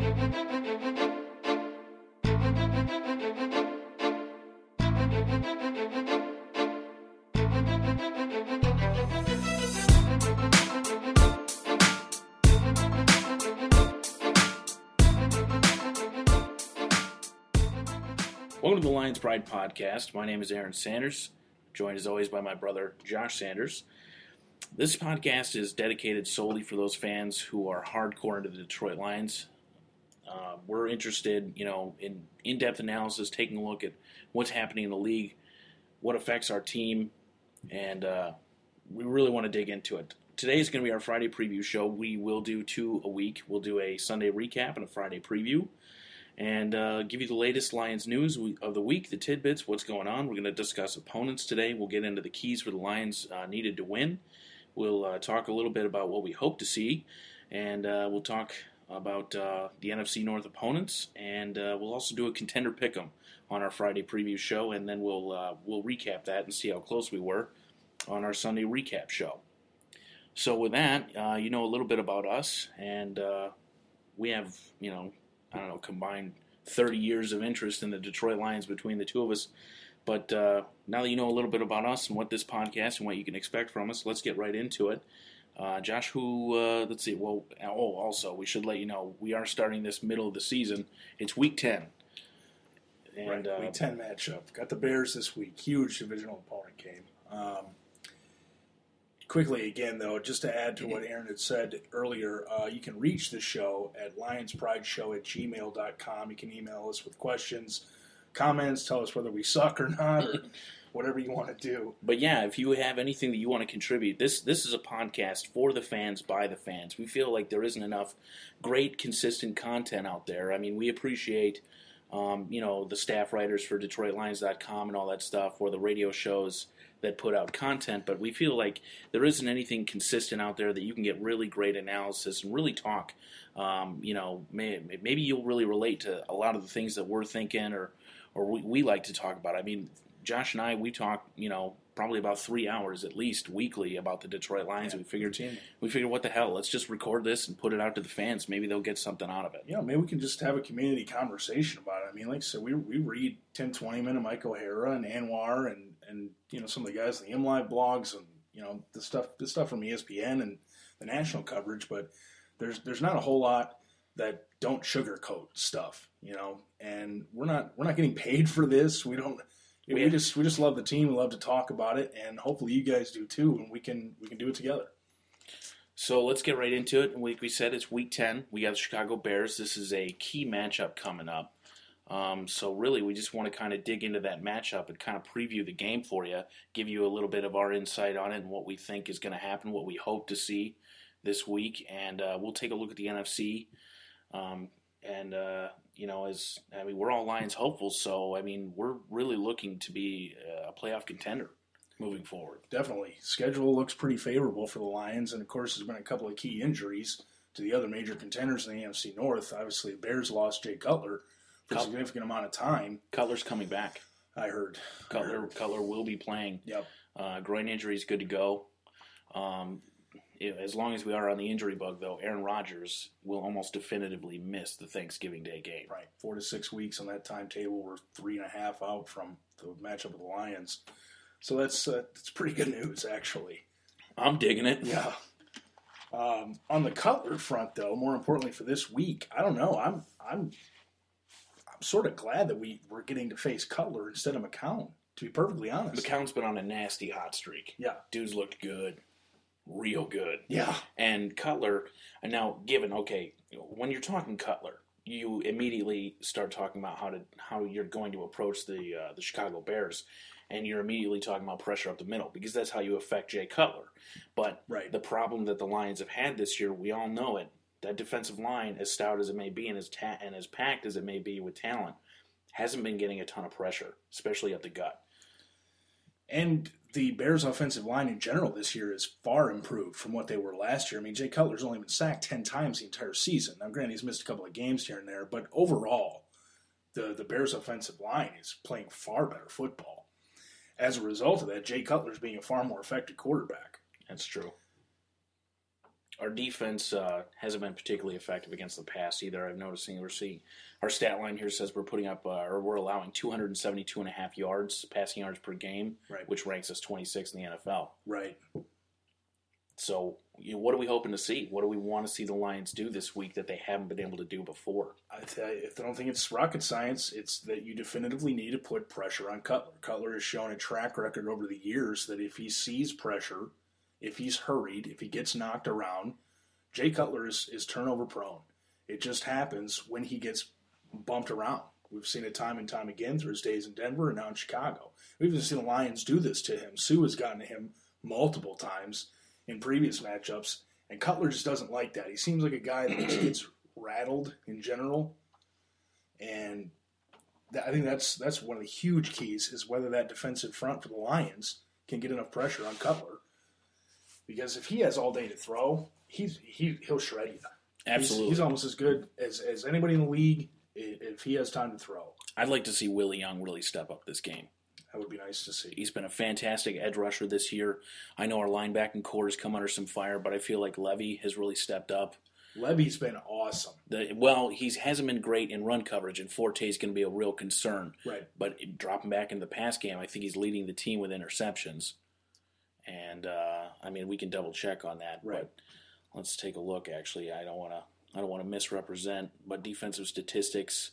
Welcome to the Lions Pride Podcast. My name is Aaron Sanders, joined as always by my brother Josh Sanders. This podcast is dedicated solely for those fans who are hardcore into the Detroit Lions. We're interested, in in-depth analysis, taking a look at what's happening in the league, what affects our team, and we really want to dig into it. Today is going to be our Friday preview show. We will do 2 a week. We'll do a Sunday recap and a Friday preview, and give you the latest Lions news of the week, the tidbits, what's going on. We're going to discuss opponents today. We'll get into the keys for the Lions needed to win. We'll talk a little bit about what we hope to see, and we'll talk about the NFC North opponents, and we'll also do a contender pick'em on our Friday preview show, and then we'll recap that and see how close we were on our Sunday recap show. So with that, a little bit about us, and we have, combined 30 years of interest in the Detroit Lions between the two of us. But now that you know a little bit about us and what this podcast and what you can expect from us, let's get right into it. Josh, let's see. Well, also, we should let you know, we are starting this middle of the season. It's Week 10. And, Week 10 matchup. Got the Bears this week. Huge divisional opponent game. Quickly, again, though, just to add to what Aaron had said earlier, you can reach the show at lionsprideshow@gmail.com. You can email us with questions, comments, tell us whether we suck or not, or whatever you want to do. But yeah, if you have anything that you want to contribute, this is a podcast for the fans, by the fans. We feel like there isn't enough great, consistent content out there. I mean, we appreciate, the staff writers for DetroitLions.com and all that stuff, or the radio shows that put out content, but we feel like there isn't anything consistent out there that you can get really great analysis and really talk. Maybe you'll really relate to a lot of the things that we're thinking or we like to talk about. I mean, Josh and I, we talk, probably about 3 hours at least weekly about the Detroit Lions. Yeah, we figured, what the hell? Let's just record this and put it out to the fans. Maybe they'll get something out of it. Yeah, maybe we can just have a community conversation about it. I mean, like I said, we read Tim Twentyman and Mike O'Hara and Anwar and some of the guys in the MLive blogs and the stuff from ESPN and the national coverage. But there's not a whole lot that don't sugarcoat stuff, and we're not getting paid for this. We just love the team. We love to talk about it, and hopefully you guys do too, and we can do it together. So let's get right into it. Like we said, it's Week 10. We got the Chicago Bears. This is a key matchup coming up. So really, we just want to kind of dig into that matchup and kind of preview the game for you, give you a little bit of our insight on it and what we think is going to happen, what we hope to see this week, and we'll take a look at the NFC. We're all Lions hopefuls, so we're really looking to be a playoff contender moving forward. Definitely. Schedule looks pretty favorable for the Lions, and of course there's been a couple of key injuries to the other major contenders in the NFC North. Obviously, the Bears lost Jay Cutler for a significant amount of time. Cutler's coming back. I heard. Cutler will be playing. Yep. Groin injury is good to go. As long as we are on the injury bug, though, Aaron Rodgers will almost definitively miss the Thanksgiving Day game. Right. 4 to 6 weeks on that timetable. We're 3.5 out from the matchup with the Lions. So that's pretty good news, actually. I'm digging it. Yeah. On the Cutler front, though, more importantly for this week, I don't know. I'm sort of glad that we're getting to face Cutler instead of McCown, to be perfectly honest. McCown's been on a nasty hot streak. Yeah. Dude's looked good. Real good. Yeah. And Cutler, and now when you're talking Cutler, you immediately start talking about how you're going to approach the Chicago Bears, and you're immediately talking about pressure up the middle, because that's how you affect Jay Cutler. But right. The problem that the Lions have had this year, we all know it, that defensive line, as stout as it may be and as packed as it may be with talent, hasn't been getting a ton of pressure, especially up the gut. And the Bears' offensive line in general this year is far improved from what they were last year. I mean, Jay Cutler's only been sacked 10 times the entire season. Now, granted, he's missed a couple of games here and there, but overall, the Bears' offensive line is playing far better football. As a result of that, Jay Cutler's being a far more effective quarterback. That's true. Our defense hasn't been particularly effective against the pass either. I'm noticing our stat line here says we're putting up or we're allowing 272.5 yards, passing yards per game, Right. which ranks us 26th in the NFL. Right. So, what are we hoping to see? What do we want to see the Lions do this week that they haven't been able to do before? I don't think it's rocket science. It's that you definitively need to put pressure on Cutler. Cutler has shown a track record over the years that if he sees pressure, if he's hurried, if he gets knocked around, Jay Cutler is turnover prone. It just happens when he gets bumped around. We've seen it time and time again through his days in Denver and now in Chicago. We've even seen the Lions do this to him. Sue has gotten to him multiple times in previous matchups, and Cutler just doesn't like that. He seems like a guy that just gets rattled in general, and I think that's one of the huge keys is whether that defensive front for the Lions can get enough pressure on Cutler. Because if he has all day to throw, he'll shred you. Absolutely. He's almost as good as anybody in the league if he has time to throw. I'd like to see Willie Young really step up this game. That would be nice to see. He's been a fantastic edge rusher this year. I know our linebacking core has come under some fire, but I feel like Levy has really stepped up. Levy's been awesome. He hasn't been great in run coverage, and Forte is going to be a real concern. Right. But dropping back into the pass game, I think he's leading the team with interceptions. And we can double check on that. Right. But let's take a look. Actually, I don't want to misrepresent, but defensive statistics.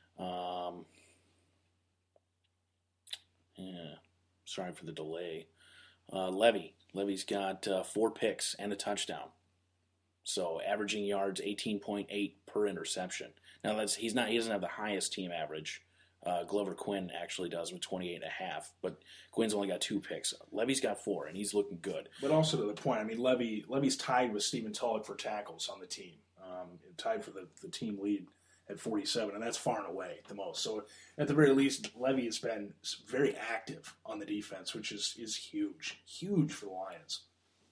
Sorry for the delay. Levy's got 4 picks and a touchdown. So averaging yards 18.8 per interception. Now he doesn't have the highest team average. Glover Quinn actually does with 28.5, but Quinn's only got 2 picks. Levy's got 4, and he's looking good. But also to the point, Levy's tied with Stephen Tulloch for tackles on the team. Tied for the team lead at 47, and that's far and away the most. So at the very least, Levy has been very active on the defense, which is huge for the Lions.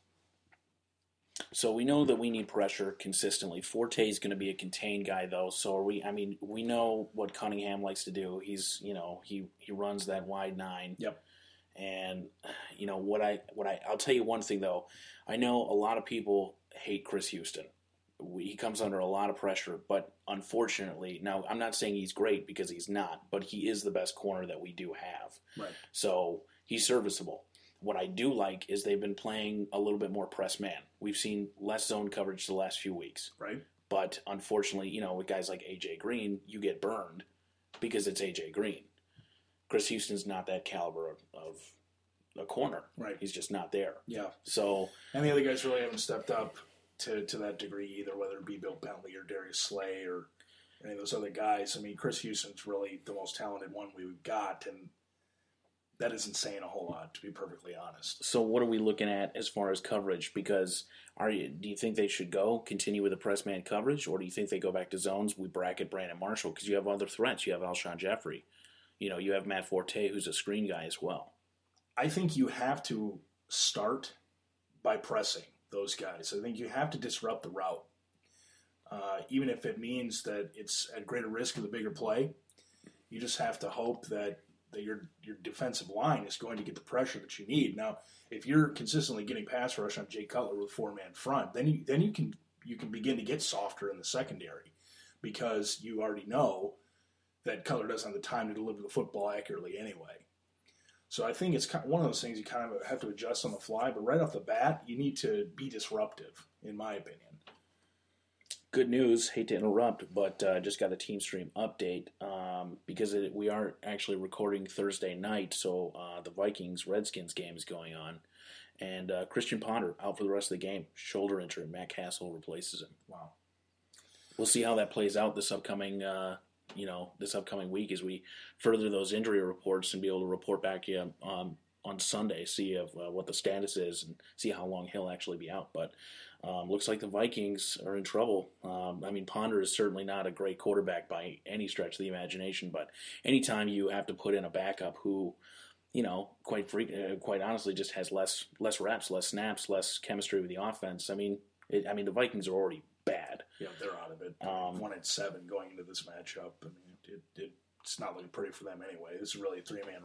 So we know that we need pressure consistently. Forte is going to be a contained guy, though. So we know what Cunningham likes to do. He runs that wide 9. Yep. And I'll tell you one thing though. I know a lot of people hate Chris Houston. He comes under a lot of pressure, but unfortunately, now I'm not saying he's great because he's not, but he is the best corner that we do have. Right. So he's serviceable. What I do like is they've been playing a little bit more press man. We've seen less zone coverage the last few weeks. Right. But unfortunately, with guys like A.J. Green, you get burned because it's A.J. Green. Chris Houston's not that caliber of a corner. Right. He's just not there. Yeah. So, and the other guys really haven't stepped up to that degree either, whether it be Bill Bentley or Darius Slay or any of those other guys. I mean, Chris Houston's really the most talented one we've got, and that isn't saying a whole lot, to be perfectly honest. So what are we looking at as far as coverage? Because do you think they should continue with the press man coverage, or do you think they go back to zones? We bracket Brandon Marshall because you have other threats. You have Alshon Jeffrey. You have Matt Forte, who's a screen guy as well. I think you have to start by pressing those guys. I think you have to disrupt the route, even if it means that it's at greater risk of the bigger play. You just have to hope that your defensive line is going to get the pressure that you need. Now, if you're consistently getting pass rush on Jay Cutler with 4-man front, then you can begin to get softer in the secondary because you already know that Cutler doesn't have the time to deliver the football accurately anyway. So I think it's one of those things you kind of have to adjust on the fly, but right off the bat, you need to be disruptive, in my opinion. Good news, hate to interrupt, but just got a Team Stream update because we are actually recording Thursday night, so the Vikings-Redskins game is going on. And Christian Ponder out for the rest of the game. Shoulder injury. Matt Castle replaces him. Wow. We'll see how that plays out this upcoming week as we further those injury reports and be able to report back on Sunday, see what the status is and see how long he'll actually be out. But looks like the Vikings are in trouble. Ponder is certainly not a great quarterback by any stretch of the imagination, but anytime you have to put in a backup who, quite honestly, just has less reps, less snaps, less chemistry with the offense. The Vikings are already bad. Yeah, they're out of it. 1-7 going into this matchup. It's not looking pretty for them anyway. This is really a 3-team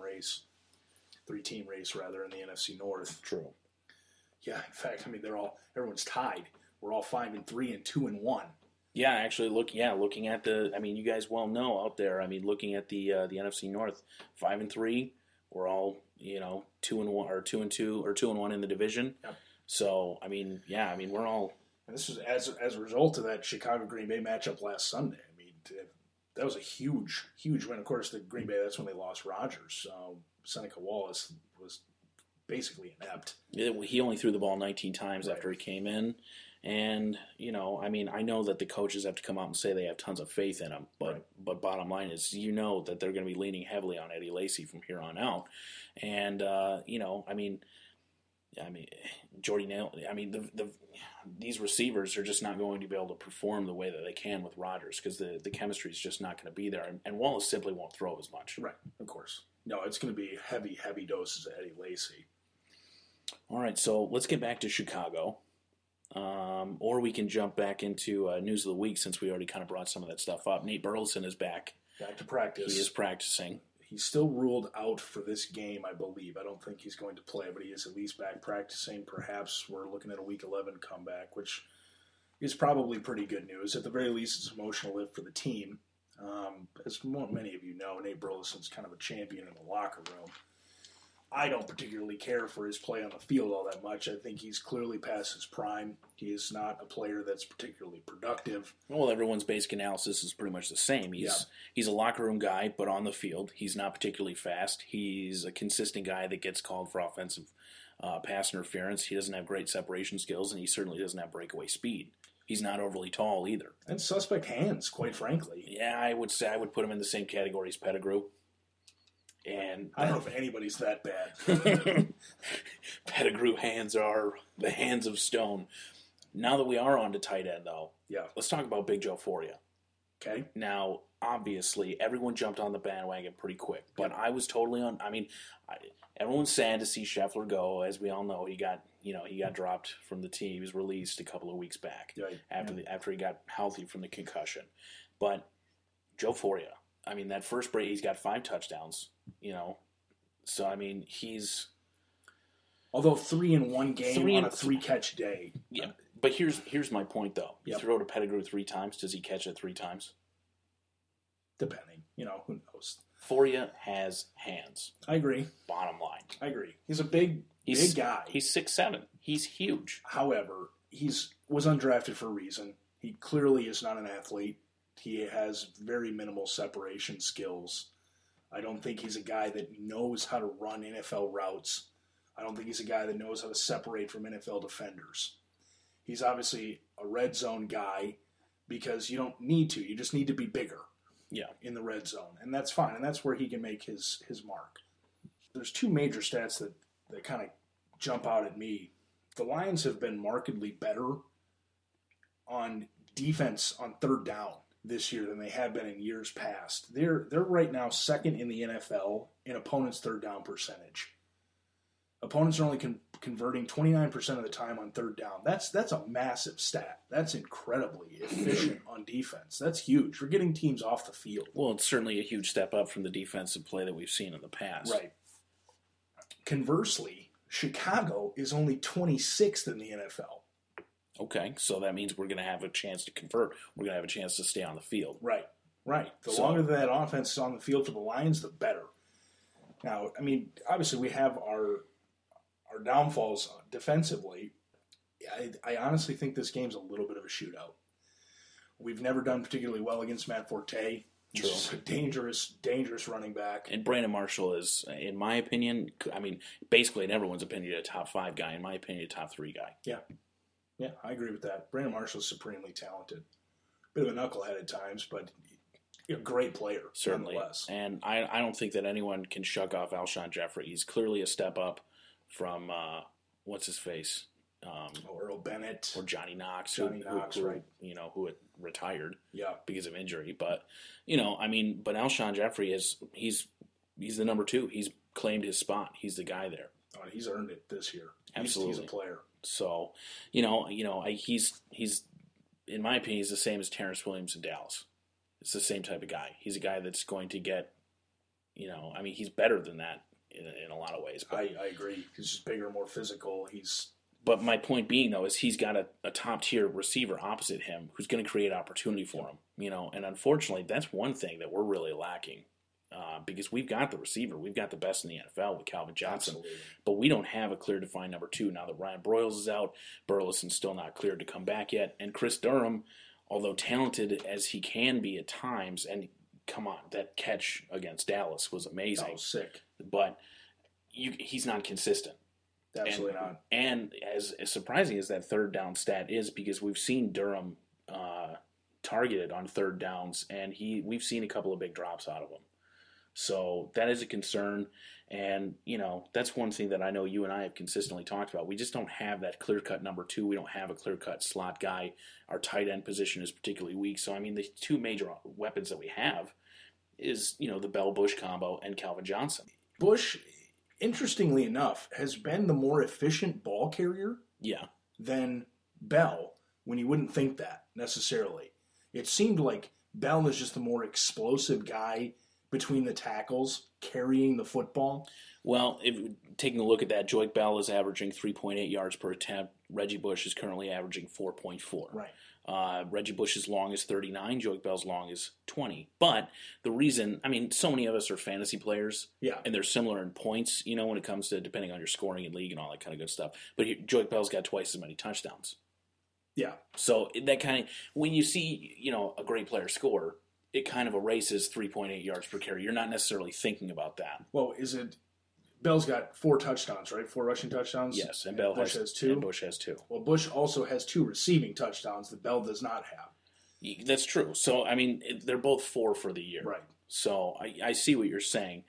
race rather in the NFC North. True. Yeah, in fact, everyone's tied we're all 5-3 and 2-1. Yeah, actually, looking at you guys well know out there. I mean, looking at the NFC North, 5-3, we're all 2-1 or 2-2 or 2-1 in the division. Yep. So we're all. And this was as a result of that Chicago Green Bay matchup last Sunday. I mean, that was a huge win. Of course, the Green Bay, that's when they lost Rodgers. So Seneca Wallace was basically inept. He only threw the ball 19 times after he came in. And, I know that the coaches have to come out and say they have tons of faith in him, but bottom line is, that they're going to be leaning heavily on Eddie Lacy from here on out. And, Jordy Nail, these receivers are just not going to be able to perform the way that they can with Rodgers because the chemistry is just not going to be there. And Wallace simply won't throw as much. Right, of course. No, it's going to be heavy doses of Eddie Lacy. All right, so let's get back to Chicago. Or we can jump back into News of the Week since we already kind of brought some of that stuff up. Nate Burleson is back. Back to practice. He is practicing. He's still ruled out for this game, I believe. I don't think he's going to play, but he is at least back practicing. Perhaps we're looking at a Week 11 comeback, which is probably pretty good news. At the very least, it's an emotional lift for the team. As many of you know, Nate Burleson's kind of a champion in the locker room. I don't particularly care for his play on the field all that much. I think he's clearly past his prime. He is not a player that's particularly productive. Well, everyone's basic analysis is pretty much the same. He's a locker room guy, but on the field, he's not particularly fast. He's a consistent guy that gets called for offensive pass interference. He doesn't have great separation skills, and he certainly doesn't have breakaway speed. He's not overly tall either. And suspect hands, quite frankly. Yeah, I would say I would put him in the same category as Pettigrew. And I don't know if anybody's that bad. Pettigrew hands are the hands of stone. Now that we are on to tight end, though, let's talk about Big Joe Foria. Okay. Now, obviously, everyone jumped on the bandwagon pretty quick, but I was totally on. Everyone's sad to see Scheffler go. As we all know, he got dropped from the team. He was released a couple of weeks back after he got healthy from the concussion. But Joe Foria, that first break, he's got 5 touchdowns. So he's although 3 in one game on a 3-catch day. Yeah, but here's my point though. You throw to Pettigrew 3 times, does he catch it 3 times? Depending, who knows. Foria has hands. I agree. Bottom line, I agree. He's a big guy. He's 6'7". He's huge. However, was undrafted for a reason. He clearly is not an athlete. He has very minimal separation skills. I don't think he's a guy that knows how to run NFL routes. I don't think he's a guy that knows how to separate from NFL defenders. He's obviously a red zone guy because you don't need to. You just need to be bigger in the red zone. And that's fine. And that's where he can make his mark. There's 2 major stats that kind of jump out at me. The Lions have been markedly better on defense on third down this year than they have been in years past. They're right now second in the NFL in opponents' third down percentage. Opponents are only converting 29% of the time on third down. That's a massive stat. That's incredibly efficient on defense. That's huge. We're getting teams off the field. Well, it's certainly a huge step up from the defensive play that we've seen in the past. Right. Conversely, Chicago is only 26th in the NFL. Okay, so that means we're going to have a chance to convert. We're going to have a chance to stay on the field. Right. The longer that offense is on the field for the Lions, the better. Now, obviously we have our downfalls defensively. I honestly think this game's a little bit of a shootout. We've never done particularly well against Matt Forte. He's a dangerous running back. And Brandon Marshall is, in my opinion, basically in everyone's opinion, a top 5 guy. In my opinion, a top 3 guy. Yeah, I agree with that. Brandon Marshall's supremely talented. Bit of a knucklehead at times, but a great player, certainly. Nonetheless. And I don't think that anyone can shuck off Alshon Jeffrey. He's clearly a step up from, what's his face? Earl Bennett. Or Johnny Knox. Right. Who had retired because of injury. But, but Alshon Jeffrey he's the number 2. He's claimed his spot. He's the guy there. Oh, he's earned it this year. Absolutely. He's a player. So, he's in my opinion, he's the same as Terrence Williams in Dallas. It's the same type of guy. He's a guy that's going to get, he's better than that in a lot of ways. But I agree. He's just bigger, more physical. He's But my point being, though, is he's got a top-tier receiver opposite him who's going to create opportunity for him. And unfortunately, that's one thing that we're really lacking because we've got the receiver. We've got the best in the NFL with Calvin Johnson. Absolutely. But we don't have a clear-defined number 2 now that Ryan Broyles is out. Burleson's still not cleared to come back yet. And Chris Durham, although talented as he can be at times, and come on, that catch against Dallas was amazing. That was sick. But he's not consistent. Absolutely not. And as surprising as that third down stat is, because we've seen Durham targeted on third downs, and we've seen a couple of big drops out of him. So that is a concern. And, that's one thing that I know you and I have consistently talked about. We just don't have that clear-cut number 2. We don't have a clear-cut slot guy. Our tight end position is particularly weak. So, the two major weapons that we have is, the Bell-Bush combo and Calvin Johnson. Bush, interestingly enough, has been the more efficient ball carrier than Bell, when you wouldn't think that necessarily. It seemed like Bell is just the more explosive guy between the tackles carrying the football. Well, taking a look at that, Joique Bell is averaging 3.8 yards per attempt. Reggie Bush is currently averaging 4.4. Right. Reggie Bush's long is 39. Joique Bell's long is 20. But the reason, so many of us are fantasy players. Yeah. And they're similar in points, when it comes to depending on your scoring in league and all that kind of good stuff. But Joique Bell's got twice as many touchdowns. Yeah. So that kind of, when you see, a great player score, it kind of erases 3.8 yards per carry. You're not necessarily thinking about that. Well, Bell's got 4 touchdowns, right? 4 rushing touchdowns? Yes, and Bush has 2. And Bush has 2. Well, Bush also has 2 receiving touchdowns that Bell does not have. That's true. So, they're both 4 for the year. Right. So, I see what you're saying.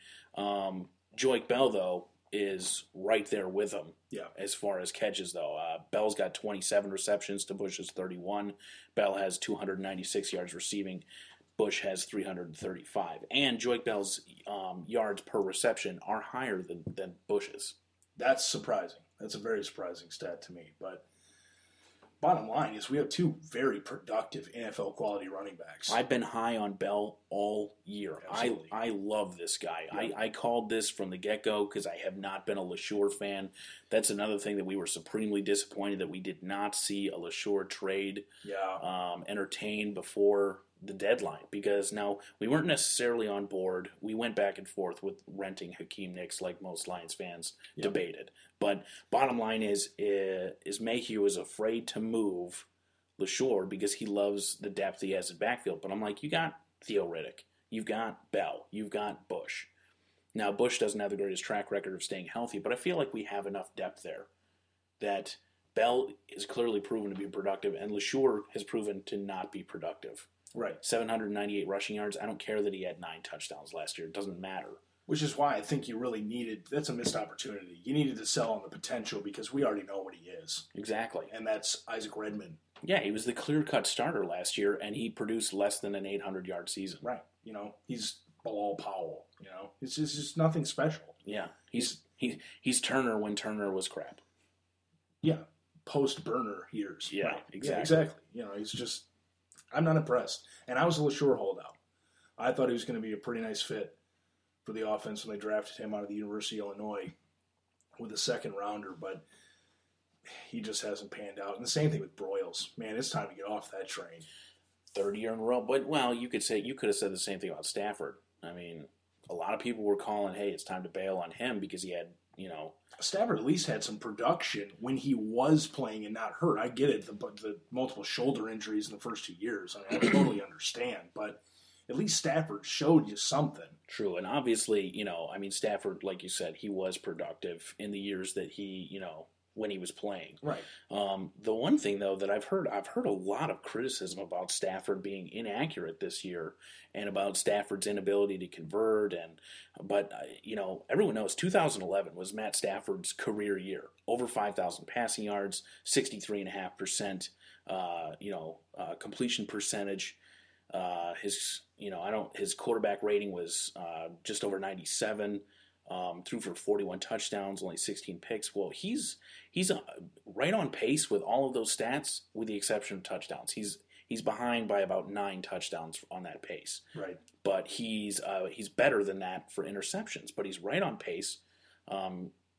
Joique Bell, though, is right there with him as far as catches, though. Bell's got 27 receptions to Bush's 31. Bell has 296 yards receiving. Bush has 335. And Joique Bell's yards per reception are higher than Bush's. That's surprising. That's a very surprising stat to me. But bottom line is we have 2 very productive NFL quality running backs. I've been high on Bell all year. Absolutely. I love this guy. Yeah. I called this from the get-go because I have not been a LeSure fan. That's another thing that we were supremely disappointed that we did not see a LeSure trade entertained before the deadline, because now we weren't necessarily on board. We went back and forth with renting Hakeem Nicks like most Lions fans debated. But bottom line is Mayhew is afraid to move LeSure because he loves the depth he has in backfield. But I'm like, you got Theo Riddick, you've got Bell, you've got Bush. Now, Bush doesn't have the greatest track record of staying healthy, but I feel like we have enough depth there that Bell is clearly proven to be productive, and LeSure has proven to not be productive. Right. 798 rushing yards. I don't care that he had 9 touchdowns last year. It doesn't matter. Which is why I think you really that's a missed opportunity. You needed to sell on the potential because we already know what he is. Exactly. And that's Isaac Redman. Yeah, he was the clear-cut starter last year, and he produced less than an 800-yard season. Right. He's Bilal Powell. It's just nothing special. Yeah. He's Turner when Turner was crap. Yeah. Post-Burner years. Yeah, right. exactly. Yeah, exactly. He's just... I'm not impressed. And I was a LeSure holdout. I thought he was going to be a pretty nice fit for the offense when they drafted him out of the University of Illinois with a second rounder, but he just hasn't panned out. And the same thing with Broyles. Man, it's time to get off that train. 3rd year in a row. But, you could have said the same thing about Stafford. A lot of people were calling, hey, it's time to bail on him because he had, Stafford at least had some production when he was playing and not hurt. I get it, the multiple shoulder injuries in the first 2 years. I totally understand. But at least Stafford showed you something. True. And obviously, Stafford, like you said, he was productive in the years that he, when he was playing. Right. The one thing, though, that I've heard a lot of criticism about Stafford being inaccurate this year and about Stafford's inability to convert. But everyone knows 2011 was Matt Stafford's career year. Over 5,000 passing yards, 63.5%, completion percentage. His quarterback rating was just over 97. Threw for 41 touchdowns, only 16 picks. Well, he's right on pace with all of those stats, with the exception of touchdowns. He's behind by about 9 touchdowns on that pace. Right. But he's better than that for interceptions. But he's right on pace.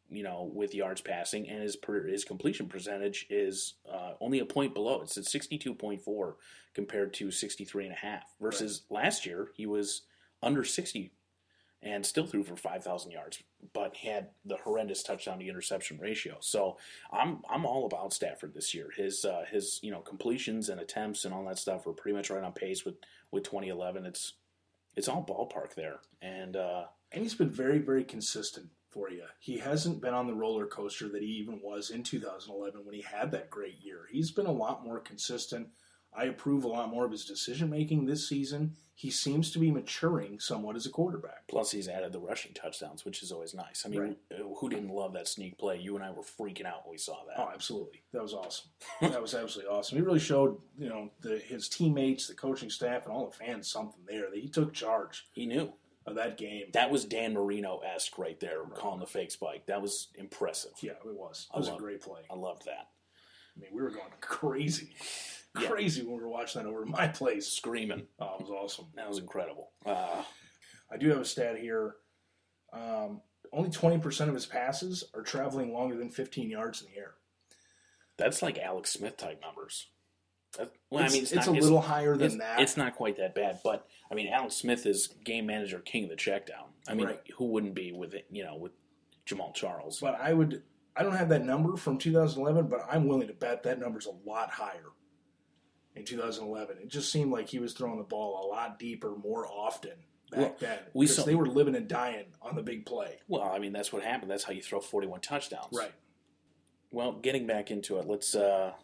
with yards passing, and his completion percentage is only a point below. It's at 62.4 compared to 63.5. Versus last year, he was under 60 and still threw for 5,000 yards, but had the horrendous touchdown to interception ratio. So I'm all about Stafford this year. His completions and attempts and all that stuff are pretty much right on pace with 2011. It's all ballpark there, and he's been very, very consistent for you. He hasn't been on the roller coaster that he even was in 2011 when he had that great year. He's been a lot more consistent. I approve a lot more of his decision-making this season. He seems to be maturing somewhat as a quarterback. Plus, he's added the rushing touchdowns, which is always nice. I mean, Who didn't love that sneak play? You and I were freaking out when we saw that. Oh, absolutely. That was awesome. That was absolutely awesome. He really showed, his teammates, the coaching staff, and all the fans something there. That he took charge. He knew. Of that game. That was Dan Marino-esque right there, calling the fake spike. That was impressive. Yeah, it was. It was a great play. I loved that. I mean, we were going crazy. Crazy when we were watching that over at my place. Screaming. Oh, it was awesome. That was incredible. I do have a stat here. Only 20% of his passes are traveling longer than 15 yards in the air. That's like Alex Smith type numbers. It's a little higher than that. It's not quite that bad, but I mean, Alex Smith is game manager, king of the checkdown. I mean, who wouldn't be with Jamal Charles? But I don't have that number from 2011, but I'm willing to bet that number's a lot higher in 2011. It just seemed like he was throwing the ball a lot deeper, more often back then. Because they were living and dying on the big play. Well, I mean, that's what happened. That's how you throw 41 touchdowns. Right. Well, getting back into it, let's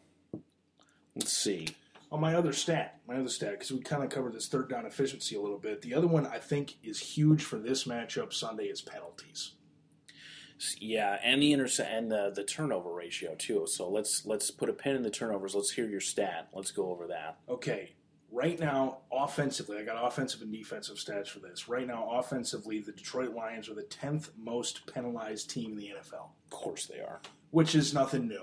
see. On my other stat, because we kind of covered this third down efficiency a little bit. The other one I think is huge for this matchup Sunday is penalties. Yeah, and the turnover ratio too. So let's put a pin in the turnovers. Let's hear your stat. Let's go over that. Okay. Right now, offensively, I got offensive and defensive stats for this. Right now, offensively, the Detroit Lions are the 10th most penalized team in the NFL. Of course they are. Which is nothing new.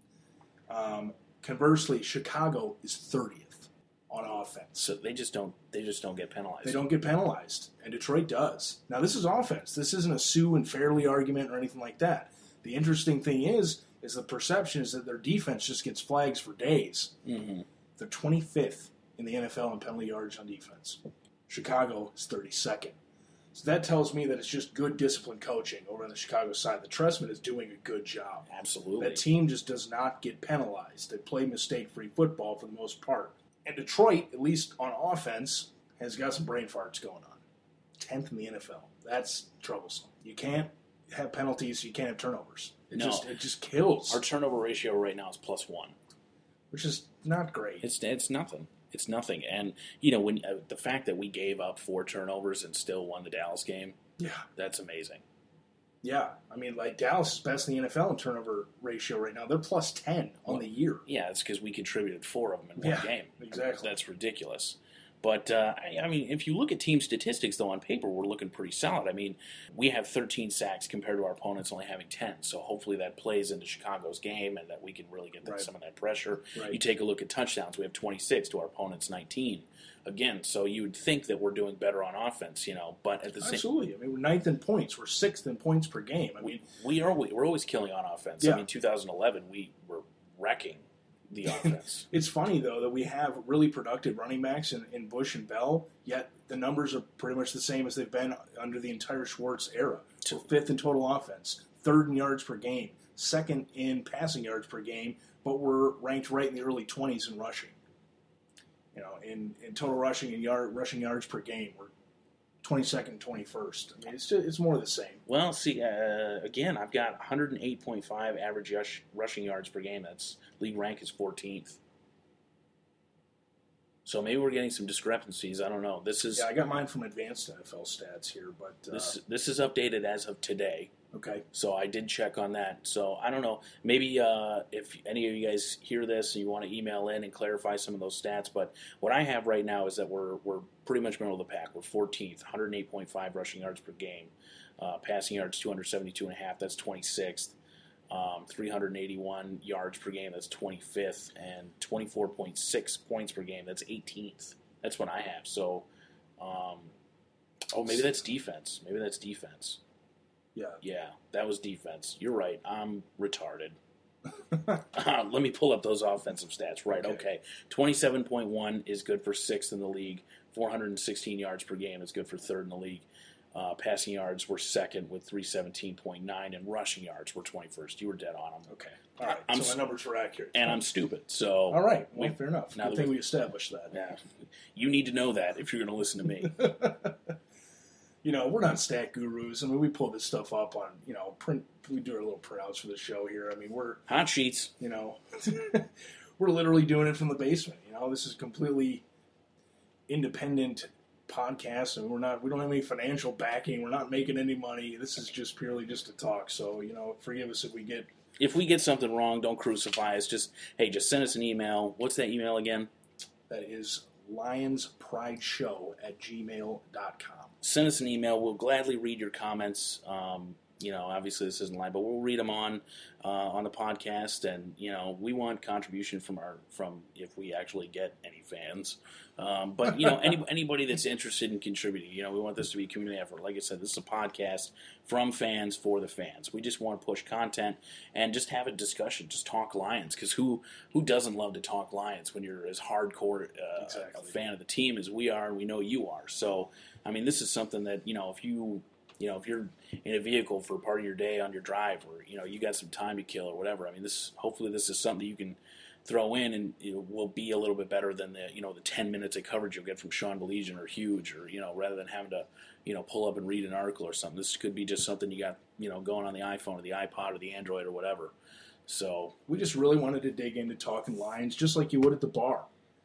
Conversely, Chicago is 30th on offense. So they just don't get penalized. They don't get penalized, and Detroit does. Now, this is offense. This isn't a Sue and Fairley argument or anything like that. The interesting thing is the perception is that their defense just gets flags for days. Mm-hmm. They're 25th in the NFL in penalty yards on defense. Chicago is 32nd. So that tells me that it's just good disciplined coaching over on the Chicago side. The Trestman is doing a good job. Absolutely. That team just does not get penalized. They play mistake-free football for the most part. And Detroit, at least on offense, has got some brain farts going on. 10th in the NFL. That's troublesome. You can't have penalties. You can't have turnovers. It just kills. Our turnover ratio right now is +1. Which is not great. It's nothing. It's nothing. And, when the fact that we gave up 4 turnovers and still won the Dallas game, that's amazing. Yeah. I mean, Dallas is best in the NFL in turnover ratio right now. They're +10 on the year. Yeah, it's because we contributed 4 of them in one game. Exactly. That's ridiculous. But, if you look at team statistics, though, on paper, we're looking pretty solid. I mean, we have 13 sacks compared to our opponents only having 10. So hopefully that plays into Chicago's game and that we can really get some of that pressure. Right. You take a look at touchdowns. We have 26 to our opponent's 19. Again, so you would think that we're doing better on offense, but at the same... Absolutely. I mean, we're 9th in points. We're 6th in points per game. I mean... We're always killing on offense. Yeah. I mean, 2011, we were wrecking the offense. It's funny, though, that we have really productive running backs in Bush and Bell, yet the numbers are pretty much the same as they've been under the entire Schwartz era. We're 5th in total offense, 3rd in yards per game, 2nd in passing yards per game, but we're ranked right in the early 20s in rushing. In total rushing and rushing yards per game, we're 22nd, 21st. I mean, it's more of the same. Well, see, again, I've got 108.5 average rushing yards per game. That's league rank is 14th. So maybe we're getting some discrepancies. I don't know. I got mine from advanced NFL stats here, but this is updated as of today. Okay. So I did check on that. So I don't know. Maybe if any of you guys hear this and you want to email in and clarify some of those stats. But what I have right now is that we're pretty much middle of the pack. We're 14th, 108.5 rushing yards per game. Passing yards, 272.5. That's 26th. 381 yards per game. That's 25th. And 24.6 points per game. That's 18th. That's what I have. So, maybe that's defense. Yeah, that was defense. You're right. I'm retarded. Let me pull up those offensive stats. Right, okay. 27.1 is good for 6th in the league. 416 yards per game is good for 3rd in the league. Passing yards were 2nd with 317.9, and rushing yards were 21st. You were dead on them. Okay. All right. So my numbers were accurate. And I'm stupid. So all right. Well, fair enough. Now Good thing we established that. Yeah. You need to know that if you're going to listen to me. We're not stat gurus. I mean, we pull this stuff up on, print. We do our little printouts for the show here. I mean, we're hot sheets. We're literally doing it from the basement. This is completely independent podcast, and we don't have any financial backing. We're not making any money. This is just purely just to talk. So, forgive us if we get something wrong. Don't crucify us. Just send us an email. What's that email again? That is lionsprideshow@gmail.com. Send us an email. We'll gladly read your comments. Obviously this isn't live, but we'll read them on the podcast, and we want contribution from if we actually get any fans. But anybody that's interested in contributing, we want this to be a community effort. Like I said, this is a podcast from fans for the fans. We just want to push content and just have a discussion, just talk Lions, because who doesn't love to talk Lions when you're as hardcore a fan of the team as we are, and we know you are. So, I mean, this is something that if you're in a vehicle for part of your day on your drive, or you got some time to kill or whatever. I mean, hopefully this is something that you can throw in, and it will be a little bit better than the 10 minutes of coverage you'll get from Sean Belizean or Huge, or rather than having to pull up and read an article or something. This could be just something you got going on the iPhone or the iPod or the Android or whatever. So we just really wanted to dig into talking Lions, just like you would at the bar,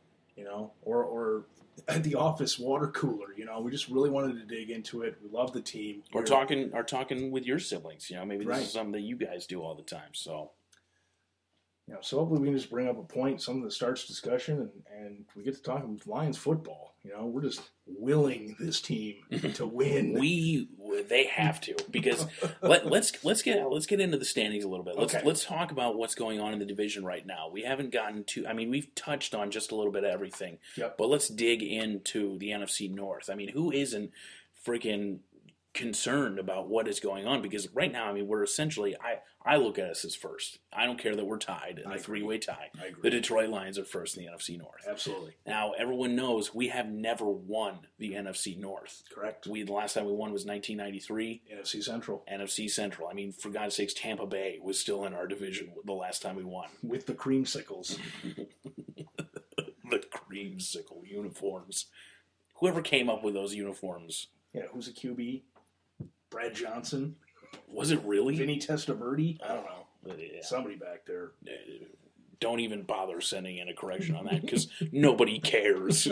or at the office water cooler. We just really wanted to dig into it. We love the team. Or talking with your siblings. Maybe this is something that you guys do all the time. So, so hopefully we can just bring up a point, something that starts discussion, and we get to talking Lions football. We're just willing this team to win. They have to, because let's get into the standings a little bit. Let's talk about what's going on in the division right now. We haven't gotten to. I mean, we've touched on just a little bit of everything. Yep. But let's dig into the NFC North. I mean, who isn't freaking concerned about what is going on? Because right now, I mean, we're essentially. I look at us as first. I don't care that we're tied in a three-way tie. I agree. The Detroit Lions are first in the NFC North. Absolutely. Now, everyone knows we have never won the NFC North. Correct. The last time we won was 1993. NFC Central. NFC Central. I mean, for God's sakes, Tampa Bay was still in our division the last time we won. With the creamsicles. The creamsicle uniforms. Whoever came up with those uniforms. Yeah, who's a QB? Brad Johnson? Was it really? Vinny Testaverde? I don't know. Yeah. Somebody back there. Don't even bother sending in a correction on that, because nobody cares.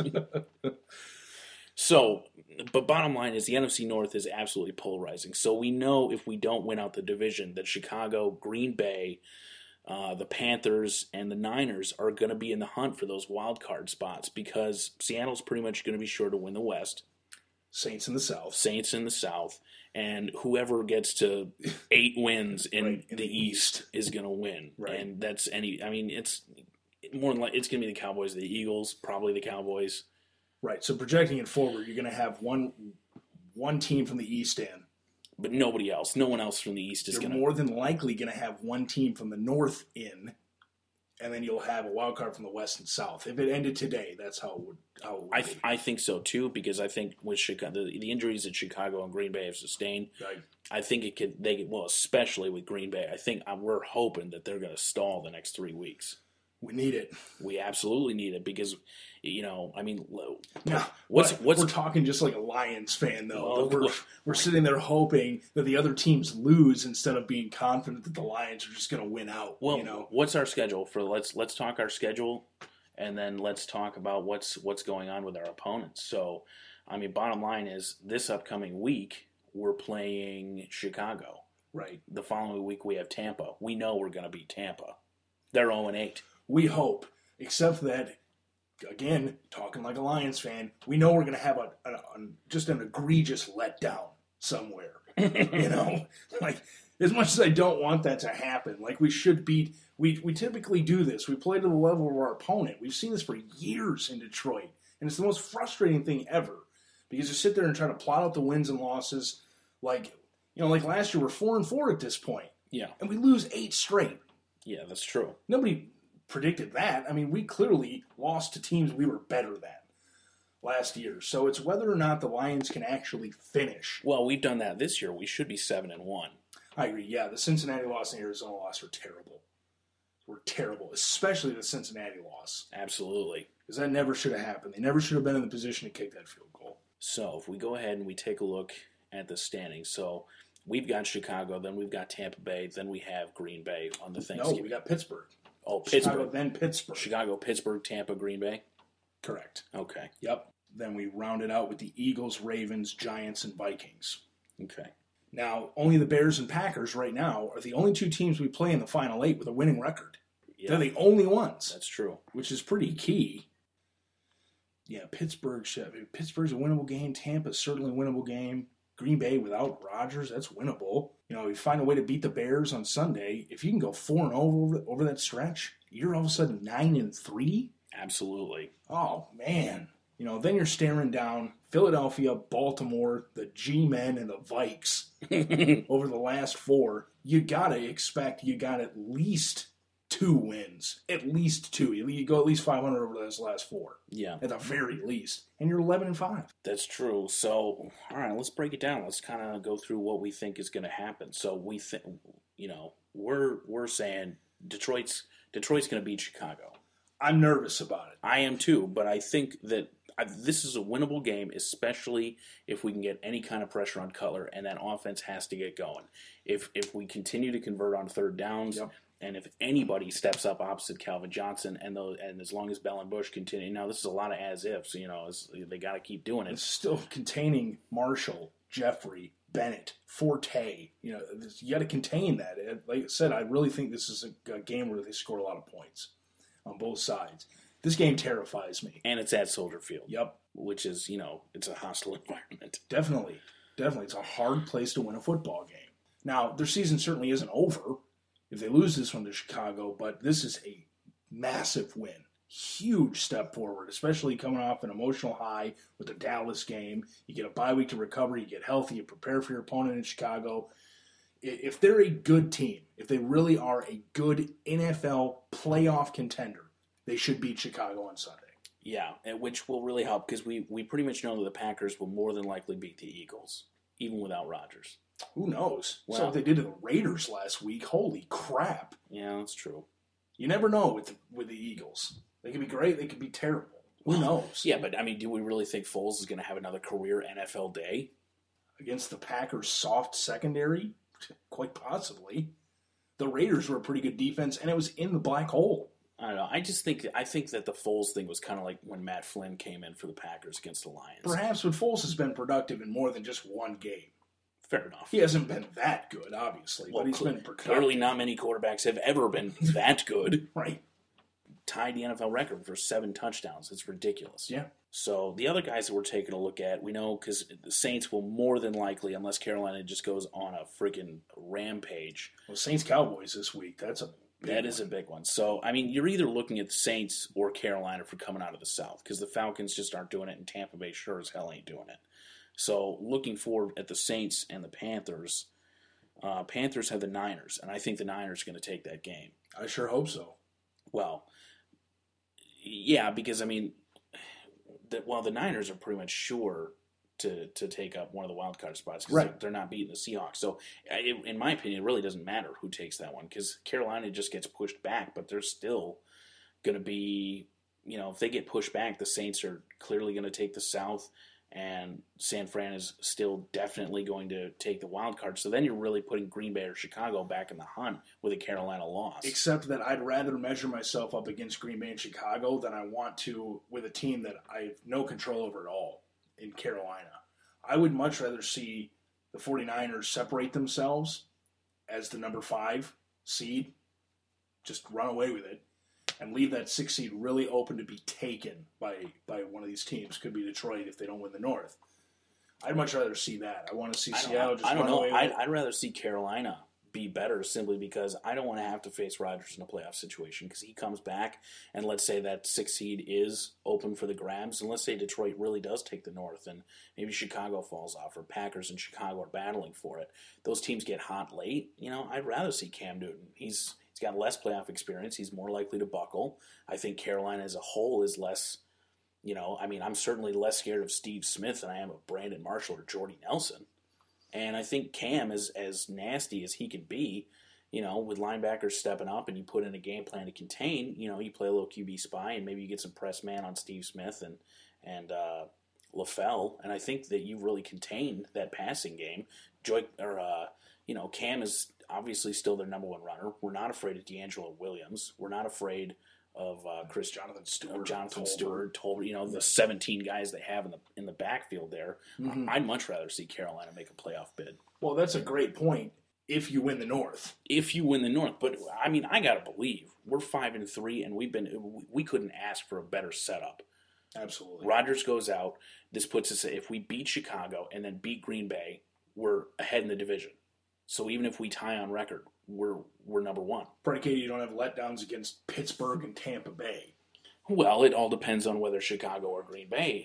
So, but bottom line is the NFC North is absolutely polarizing. So we know if we don't win out the division that Chicago, Green Bay, the Panthers, and the Niners are going to be in the hunt for those wild card spots, because Seattle's pretty much going to be sure to win the West. Saints in the South. And whoever gets to 8 wins in the East is going to win. Right. And it's more than it's going to be the Cowboys, the Eagles, probably the Cowboys. Right. So projecting it forward, you're going to have one team from the East in. But nobody else. No one else from the East is going to. You're more than likely going to have one team from the North in, and then you'll have a wild card from the West and South. If it ended today, that's how it would be. I think so too, because I think with Chicago, the injuries that Chicago and Green Bay have sustained, right. I think especially with Green Bay, I think we're hoping that they're going to stall the next 3 weeks. We need it. We absolutely need it, because now, we're talking just like a Lions fan, though. We're sitting there hoping that the other teams lose instead of being confident that the Lions are just going to win out. Well, what's our schedule for? Let's talk our schedule, and then let's talk about what's going on with our opponents. So, I mean, bottom line is this upcoming week we're playing Chicago. Right. The following week we have Tampa. We know we're going to beat Tampa. They're 0-8. We hope, except that. Again, talking like a Lions fan, we know we're going to have just an egregious letdown somewhere. Like, as much as I don't want that to happen, like we should beat. We typically do this. We play to the level of our opponent. We've seen this for years in Detroit, and it's the most frustrating thing ever, because you sit there and try to plot out the wins and losses. Like, You know, like last year, we're 4-4 at this point, Yeah. and we lose 8 straight. Yeah, that's true. Nobody predicted that. I mean, we clearly lost to teams we were better than last year. So it's whether or not the Lions can actually finish. Well, we've done that this year. We should be 7-1. I agree. Yeah, the Cincinnati loss and the Arizona loss were terrible. Were terrible, especially the Cincinnati loss. Absolutely. Because that never should have happened. They never should have been in the position to kick that field goal. So if we go ahead and we take a look at the standings, so we've got Chicago, then we've got Tampa Bay, then we have Green Bay on the Thanksgiving. No, we got Pittsburgh. Oh, Pittsburgh. Chicago, then Pittsburgh. Chicago, Pittsburgh, Tampa, Green Bay. Correct. Okay. Yep. Then we rounded out with the Eagles, Ravens, Giants, and Vikings. Okay. Now, only the Bears and Packers right now are the only 2 teams we play in the Final 8 with a winning record. Yeah, They're the only ones. that's true. Which is pretty key. Yeah, Pittsburgh's a winnable game. Tampa's certainly a winnable game. Green Bay without Rodgers, that's winnable. You know, you find a way to beat the Bears on Sunday. If you can go 4-0 over that stretch, you're all of a sudden 9-3. Absolutely. Oh man, you know, then you're staring down Philadelphia, Baltimore, the G-Men, and the Vikes over the last 4. You gotta expect you got at least 2 wins, at least 2. You go at least 500 over those last 4. Yeah, At the very least. And you're 11-5. that's true. So, all right, let's break it down. Let's kind of go through what we think is going to happen. So we think, you know, we're saying Detroit's going to beat Chicago. I'm nervous about it. I am too, but I think that this is a winnable game, especially if we can get any kind of pressure on Cutler, and that offense has to get going. If we continue to convert on third downs, Yep. and if anybody steps up opposite Calvin Johnson, and as long as Bell and Bush continue, now this is a lot of as-ifs, you know, they got to keep doing It's it. still containing Marshall, Jeffrey, Bennett, Forte. You know, you got to contain that. Like I said, I really think this is a game where they score a lot of points on both sides. This game terrifies me. And it's at Soldier Field, Yep, which is, you know, it's a hostile environment. definitely. It's a hard place to win a football game. Now, their season certainly isn't over if they lose this one to Chicago, but this is a massive win. Huge step forward, especially coming off an emotional high with the Dallas game. You get a bye week to recover, you get healthy, you prepare for your opponent in Chicago. If they're a good team, if they really are a good NFL playoff contender, they should beat Chicago on Sunday. Yeah, and which will really help because we pretty much know that the Packers will more than likely beat the Eagles, even without Rodgers. Who knows? Well, So what they did to the Raiders last week, holy crap. Yeah, that's true. You never know with the Eagles. They could be great, they could be terrible. Who knows? Yeah, but I mean, do we really think Foles is going to have another career NFL day? Against the Packers' soft secondary? Quite possibly. The Raiders were a pretty good defense, and it was in the black hole. I don't know. I think that the Foles thing was kind of like when Matt Flynn came in for the Packers against the Lions. Perhaps, but Foles has been productive in more than just one game. Fair enough. He hasn't been that good, obviously, Well, but he's been productive. clearly not many quarterbacks have ever been that good. Right. Tied the NFL record for 7 touchdowns. It's ridiculous. Yeah. So the other guys that we're taking a look at, we know because the Saints will more than likely, unless Carolina just goes on a freaking rampage, Well, Saints-Cowboys this week, that's a big that is a big one. So, I mean, you're either looking at the Saints or Carolina for coming out of the South because the Falcons just aren't doing it, and Tampa Bay sure as hell ain't doing it. So, looking forward at the Saints and the Panthers, Panthers have the Niners, and I think the Niners are going to take that game. I sure hope so. Well, yeah, because, I mean, the Niners are pretty much sure to take up one of the wild card spots because Right. they're not beating the Seahawks. So, in my opinion, it really doesn't matter who takes that one because Carolina just gets pushed back, but they're still going to be, you know, if they get pushed back, the Saints are clearly going to take the South, and San Fran is still definitely going to take the wild card. So then you're really putting Green Bay or Chicago back in the hunt with a Carolina loss. Except that I'd rather measure myself up against Green Bay and Chicago than I want to with a team that I have no control over at all in Carolina. I would much rather see the 49ers separate themselves as the number 5 seed, just run away with it, and leave that 6 seed really open to be taken by one of these teams. Could be Detroit if they don't win the North. I'd much rather see that. I want to see Seattle just I don't run know. away with it. I'd rather see Carolina be better simply because I don't want to have to face Rodgers in a playoff situation because he comes back and let's say that 6th seed is open for the grabs and let's say Detroit really does take the North and maybe Chicago falls off or Packers and Chicago are battling for it. Those teams get hot late. I'd rather see Cam Newton. He's got less playoff experience. He's more likely to buckle. I think Carolina as a whole is less, I'm certainly less scared of Steve Smith than I am of Brandon Marshall or Jordy Nelson. And I think Cam is as nasty as he can be, with linebackers stepping up and you put in a game plan to contain, you play a little QB spy and maybe you get some press man on Steve Smith and LaFell. And I think that you've really contained that passing game. Cam is obviously still their number one runner. We're not afraid of D'Angelo Williams. We're not afraid of Jonathan Stewart, Tolbert, the 17 guys they have in the backfield there. Mm-hmm. I'd much rather see Carolina make a playoff bid. Well, that's a great point. If you win the North, but I gotta believe we're 5-3, and we couldn't ask for a better setup. Absolutely. Rodgers goes out. This puts us if we beat Chicago and then beat Green Bay, we're ahead in the division. So even if we tie on record, we're number one. Predicated you don't have letdowns against Pittsburgh and Tampa Bay. Well, it all depends on whether Chicago or Green Bay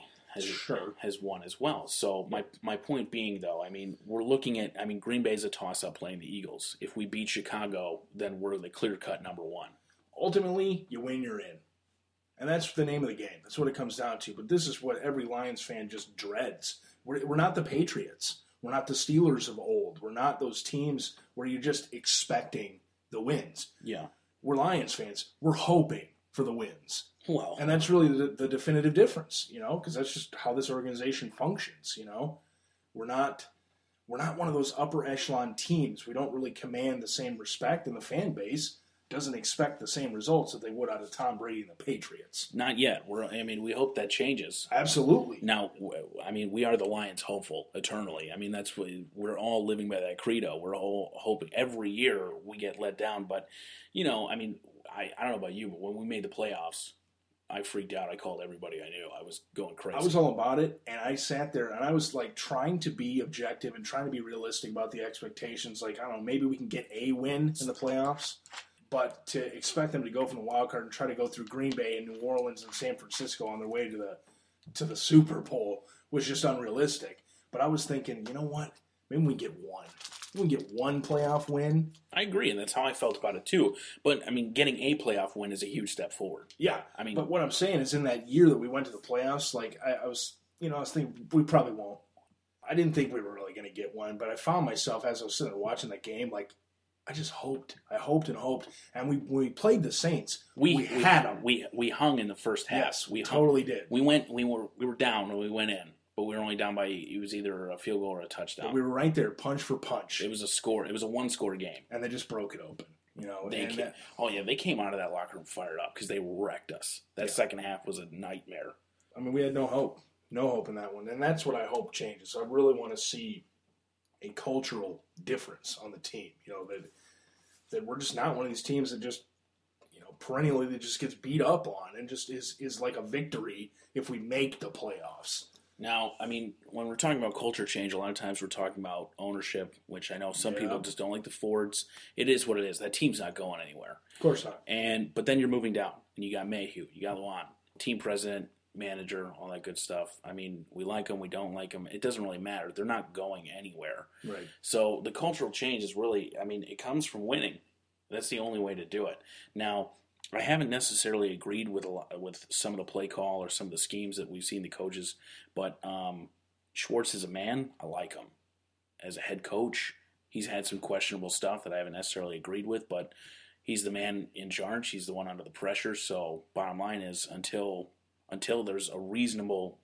has won as well. So my point being, though, we're looking at, Green Bay's a toss-up playing the Eagles. If we beat Chicago, then we're the clear-cut number one. Ultimately, you win, you're in. And that's the name of the game. That's what it comes down to. But this is what every Lions fan just dreads. We're not the Patriots. We're not the Steelers of old. We're not those teams where you're just expecting the wins. Yeah. We're Lions fans. We're hoping for the wins. Well, and that's really the definitive difference, because that's just how this organization functions, We're not one of those upper echelon teams. We don't really command the same respect, and the fan base doesn't expect the same results that they would out of Tom Brady and the Patriots. Not yet. We hope that changes. Absolutely. Now, we are the Lions hopeful eternally. That's what we're all living by that credo. We're all hoping every year we get let down. But, I don't know about you, but when we made the playoffs, I freaked out. I called everybody I knew. I was going crazy. I was all about it, and I sat there, and I was, trying to be objective and trying to be realistic about the expectations. Maybe we can get a win in the playoffs. But to expect them to go from the wild card and try to go through Green Bay and New Orleans and San Francisco on their way to the Super Bowl was just unrealistic. But I was thinking, you know what? Maybe we get one. We can get one playoff win. I agree, and that's how I felt about it too. But getting a playoff win is a huge step forward. Yeah, but what I'm saying is, in that year that we went to the playoffs, I was thinking we probably won't. I didn't think we were really going to get one, but I found myself as I was sitting there watching that game, I just hoped. I hoped and hoped. And when we played the Saints, we had them. We hung in the first half. Yes, we totally did. We were down when we went in, but we were only down by, it was either a field goal or a touchdown. But we were right there, punch for punch. It was a score. It was a one-score game. And they just broke it open. They came out of that locker room fired up because they wrecked us. That second half was a nightmare. We had no hope. No hope in that one. And that's what I hope changes. I really want to see a cultural difference on the team. That we're just not one of these teams that just, perennially that just gets beat up on and just is like a victory if we make the playoffs. Now, when we're talking about culture change, a lot of times we're talking about ownership, which I know some people just don't like the Fords. It is what it is. That team's not going anywhere. Of course not. But then you're moving down, and you got Mayhew, you got Luan, team president, manager, all that good stuff. We like them, we don't like them. It doesn't really matter. They're not going anywhere. Right. So the cultural change is really, it comes from winning. That's the only way to do it. Now, I haven't necessarily agreed with some of the play call or some of the schemes that we've seen the coaches, but Schwartz is a man. I like him. As a head coach, he's had some questionable stuff that I haven't necessarily agreed with, but he's the man in charge. He's the one under the pressure. So bottom line is until there's a reasonable,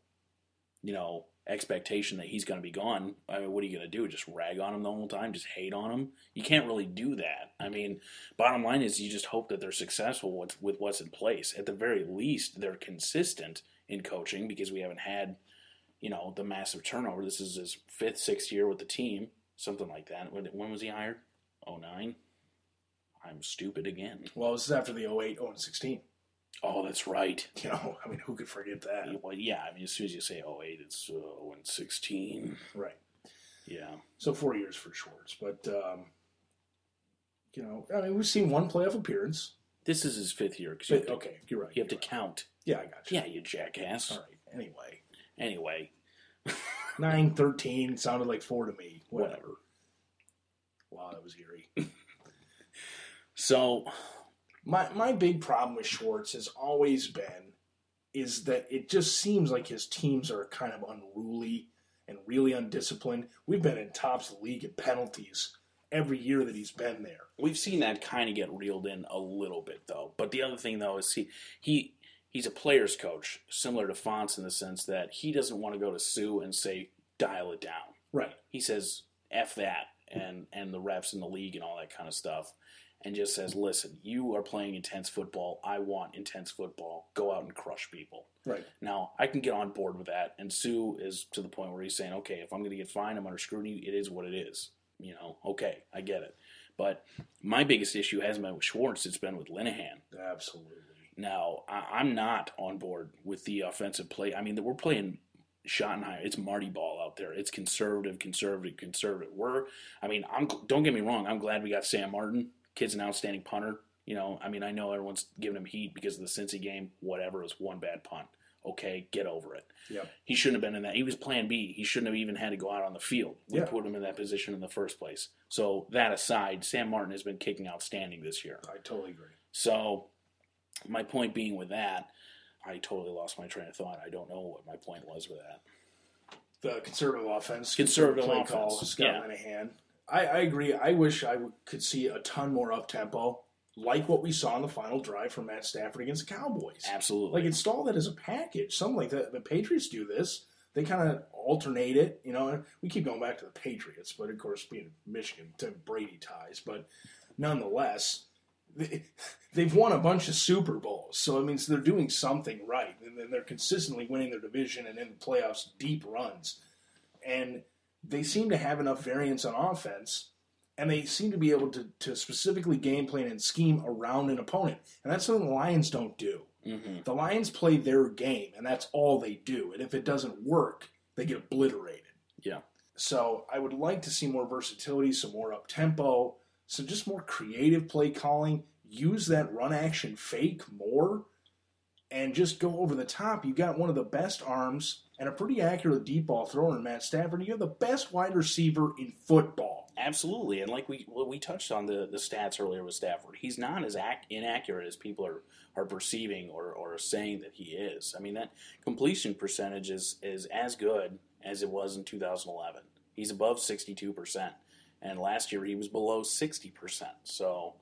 expectation that he's going to be gone, what are you going to do? Just rag on him the whole time? Just hate on him? You can't really do that. Bottom line is you just hope that they're successful with what's in place. At the very least, they're consistent in coaching because we haven't had, the massive turnover. This is his 5th, 6th year with the team, something like that. When was he hired? 2009? I'm stupid again. Well, this is after the 2008, 2016. Oh, that's right. Who could forget that? Well, yeah, as soon as you say 08, it's 2016. Right. Yeah. So 4 years for Schwartz. But, we've seen one playoff appearance. This is his 5th year. Okay, you're right. You have to count. Yeah, I got you. Yeah, you jackass. All right. Anyway. 9, 13 sounded like 4 to me. Whatever. Wow, that was eerie. So, my big problem with Schwartz has always been is that it just seems like his teams are kind of unruly and really undisciplined. We've been in tops of the league in penalties every year that he's been there. We've seen that kind of get reeled in a little bit, though. But the other thing, though, is he's a player's coach, similar to Fonts in the sense that he doesn't want to go to Sue and say, dial it down. Right. He says, F that, and the refs in the league and all that kind of stuff, and just says, listen, you are playing intense football. I want intense football. Go out and crush people. Right. Now, I can get on board with that, and Sue is to the point where he's saying, okay, if I'm going to get fined, I'm under scrutiny, it is what it is. Okay, I get it. But my biggest issue hasn't been with Schwartz, it's been with Linehan. Absolutely. Now, I'm not on board with the offensive play. I mean, we're playing Schottenheimer. It's Marty ball out there. It's conservative. Don't get me wrong, I'm glad we got Sam Martin. Kid's an outstanding punter. I know everyone's giving him heat because of the Cincy game. Whatever, it was one bad punt. Okay, get over it. Yep. He shouldn't have been in that. He was plan B. He shouldn't have even had to go out on the field. We put him in that position in the first place. So that aside, Sam Martin has been kicking outstanding this year. I totally agree. So my point being with that, I totally lost my train of thought. I don't know what my point was with that. The conservative offense. Conservative play offense. Call, Scott Linehan. I agree. I wish I could see a ton more up-tempo, like what we saw in the final drive from Matt Stafford against the Cowboys. Absolutely. Like, install that as a package. Something like that. The Patriots do this. They kind of alternate it. We keep going back to the Patriots, but of course, being Michigan, to Brady ties. But nonetheless, they've won a bunch of Super Bowls. So, they're doing something right. And they're consistently winning their division and in the playoffs, deep runs. And they seem to have enough variance on offense, and they seem to be able to specifically game plan and scheme around an opponent. And that's something the Lions don't do. Mm-hmm. The Lions play their game, and that's all they do. And if it doesn't work, they get obliterated. Yeah. So I would like to see more versatility, some more up-tempo, some just more creative play calling. Use that run-action fake more, and just go over the top. You've got one of the best arms and a pretty accurate deep ball thrower in Matt Stafford. You have the best wide receiver in football. Absolutely. And like we touched on the stats earlier with Stafford, he's not as inaccurate as people are perceiving or saying that he is. That completion percentage is as good as it was in 2011. He's above 62%. And last year he was below 60%. So,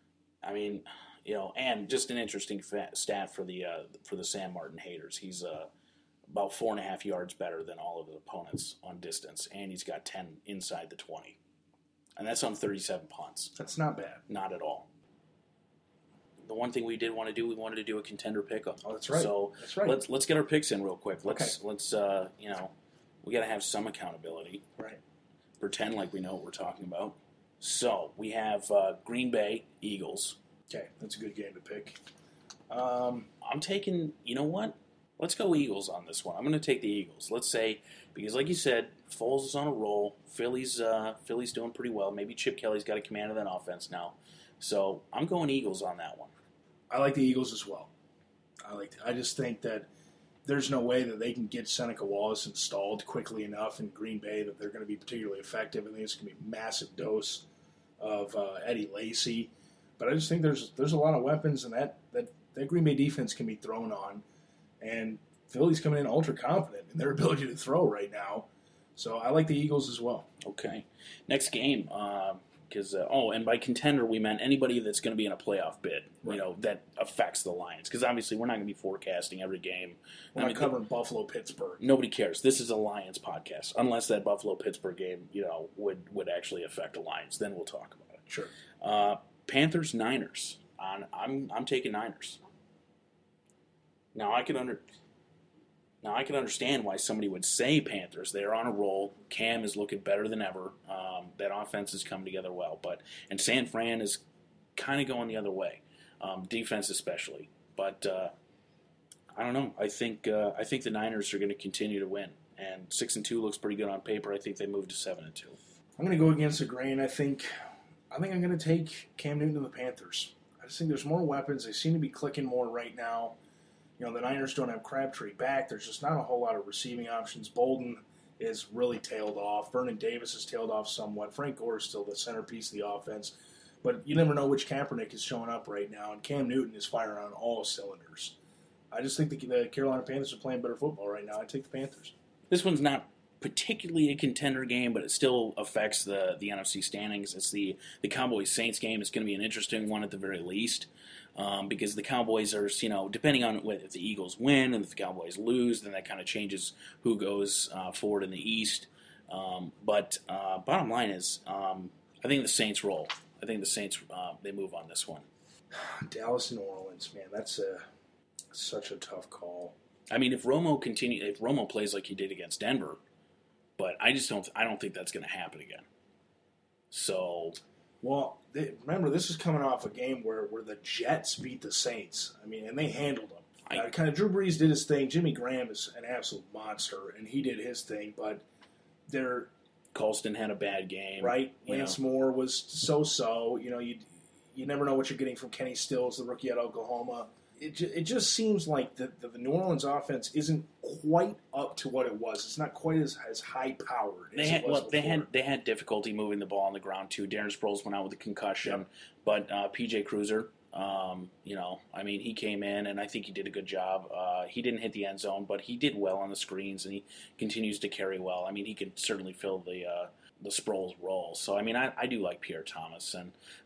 and just an interesting stat for the Sam Martin haters. He's about 4.5 yards better than all of his opponents on distance, and he's got 10 inside the 20. And that's on 37 punts. That's not bad. Not at all. The one thing we did want to do, we wanted to do a contender pickup. Oh, that's right. So that's right. Let's get our picks in real quick. Let's we got to have some accountability. Right. Pretend like we know what we're talking about. So we have Green Bay Eagles. Okay, that's a good game to pick. I'm taking. You know what? Let's go Eagles on this one. I'm going to take the Eagles. Let's say, because like you said, Foles is on a roll. Philly's doing pretty well. Maybe Chip Kelly's got a command of that offense now. So I'm going Eagles on that one. I like the Eagles as well. I just think that there's no way that they can get Seneca Wallace installed quickly enough in Green Bay that they're going to be particularly effective. I think it's going to be a massive dose of Eddie Lacy. But I just think there's a lot of weapons, and that Green Bay defense can be thrown on. And Philly's coming in ultra confident in their ability to throw right now. So I like the Eagles as well. Okay. Next game, and by contender we meant anybody that's going to be in a playoff bid, right, that affects the Lions. Because obviously we're not going to be forecasting every game. We're not covering Buffalo-Pittsburgh. Nobody cares. This is a Lions podcast. Unless that Buffalo-Pittsburgh game, would actually affect the Lions. Then we'll talk about it. Sure. Panthers-Niners. I'm taking Niners. Now I can understand why somebody would say Panthers. They're on a roll. Cam is looking better than ever. That offense is coming together well. And San Fran is kind of going the other way, defense especially. But I don't know. I think the Niners are going to continue to win. And 6-2 looks pretty good on paper. I think they move to 7-2. I'm going to go against the grain. I I think I'm going to take Cam Newton and the Panthers. I just think there's more weapons. They seem to be clicking more right now. You know, the Niners don't have Crabtree back. There's just not a whole lot of receiving options. Bolden is really tailed off. Vernon Davis is tailed off somewhat. Frank Gore is still the centerpiece of the offense. But you never know which Kaepernick is showing up right now, and Cam Newton is firing on all cylinders. I just think the Carolina Panthers are playing better football right now. I take the Panthers. This one's not particularly a contender game, but it still affects the NFC standings. It's the Cowboys-Saints game. It's going to be an interesting one at the very least, because the Cowboys are, depending on if the Eagles win and if the Cowboys lose, then that kind of changes who goes forward in the East. But bottom line is, I think the Saints roll. I think the Saints, they move on this one. Dallas and New Orleans, man, that's such a tough call. I mean, if Romo plays like he did against Denver, but I don't think that's going to happen again. So, well, remember, this is coming off a game where the Jets beat the Saints. I mean, and they handled them. Kind of Drew Brees did his thing. Jimmy Graham is an absolute monster, and he did his thing. But Colston had a bad game, right? Lance Moore was so-so. You never know what you're getting from Kenny Stills, the rookie at Oklahoma. It just seems like the New Orleans offense isn't quite up to what it was. It's not quite as high powered. They had difficulty moving the ball on the ground too. Darren Sproles went out with a concussion, but PJ Cruiser, he came in and I think he did a good job. He didn't hit the end zone, but he did well on the screens and he continues to carry well. I mean, he could certainly fill the Sproles role. So I mean, I do like Pierre Thomas,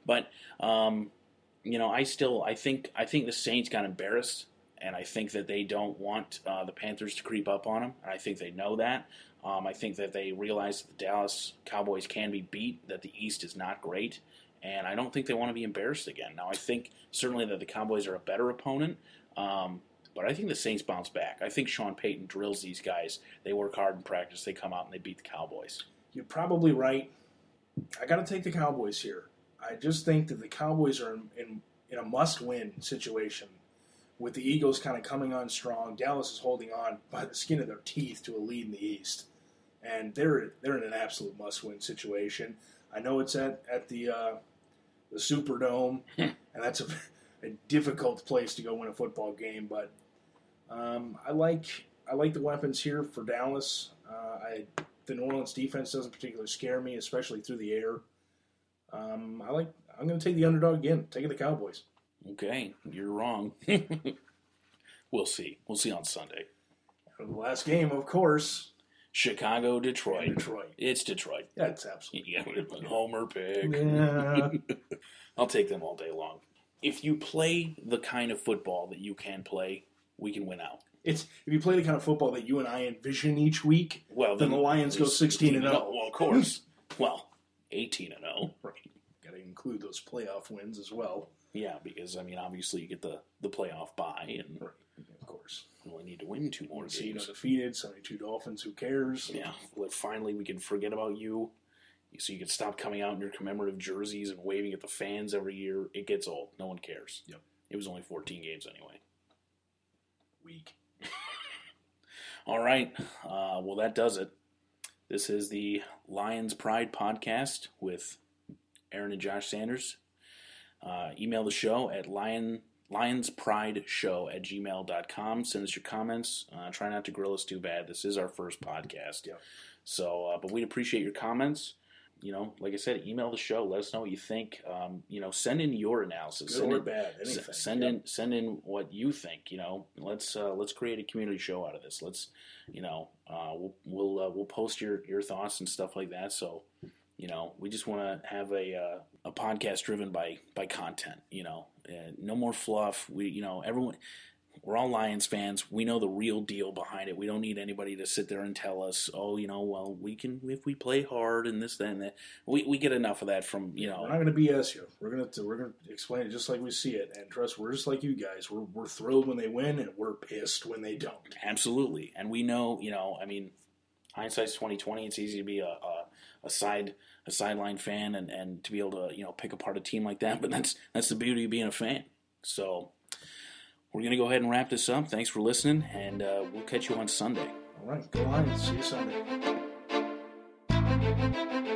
I think the Saints got embarrassed, and I think that they don't want the Panthers to creep up on them, and I think they know that. I think that they realize that the Dallas Cowboys can be beat, that the East is not great, and I don't think they want to be embarrassed again. Now, I think certainly that the Cowboys are a better opponent, but I think the Saints bounce back. I think Sean Payton drills these guys. They work hard in practice. They come out and they beat the Cowboys. You're probably right. I got to take the Cowboys here. I just think that the Cowboys are in a must-win situation with the Eagles kind of coming on strong. Dallas is holding on by the skin of their teeth to a lead in the East. And they're in an absolute must-win situation. I know it's at the Superdome, and that's a difficult place to go win a football game, but I like the weapons here for Dallas. The New Orleans defense doesn't particularly scare me, especially through the air. I'm going to take the underdog again, taking the Cowboys. Okay, you're wrong. We'll see. We'll see on Sunday. And the last game, of course. Chicago, Detroit. It's Detroit. That's absolutely. Yeah, Homer pick. Yeah. I'll take them all day long. If you play the kind of football that you can play, we can win out. If you play the kind of football that you and I envision each week, then the Lions go 16-0. Well, of course. 18-0. Right. Got to include those playoff wins as well. Yeah, because obviously you get the playoff bye, and right. Of course, you only need to win 2 more games. Defeated, 72 Dolphins. Who cares? Yeah. Well, finally, we can forget about you, so you can stop coming out in your commemorative jerseys and waving at the fans every year. It gets old. No one cares. Yep. It was only 14 games anyway. Weak. All right. Well, that does it. This is the Lions Pride podcast with Aaron and Josh Sanders. Email the show at lionsprideshow@gmail.com. Send us your comments. Try not to grill us too bad. This is our first podcast. Yeah. So, but we'd appreciate your comments. Like I said, email the show. Let us know what you think. Send in your analysis. Good or bad, anything. Send in what you think. Let's create a community show out of this. Let's, we'll post your thoughts and stuff like that. So, we just want to have a podcast driven by content. No more fluff. Everyone. We're all Lions fans. We know the real deal behind it. We don't need anybody to sit there and tell us, we can if we play hard and this, that, and that. We get enough of that from, We're not going to BS you. We're going to explain it just like we see it. And trust, we're just like you guys. We're thrilled when they win, and we're pissed when they don't. Absolutely. And we know, hindsight's 20/20. It's easy to be a sideline fan and to be able to, pick apart a team like that. But that's the beauty of being a fan. So we're going to go ahead and wrap this up. Thanks for listening, and we'll catch you on Sunday. All right. Go Lions. See you Sunday.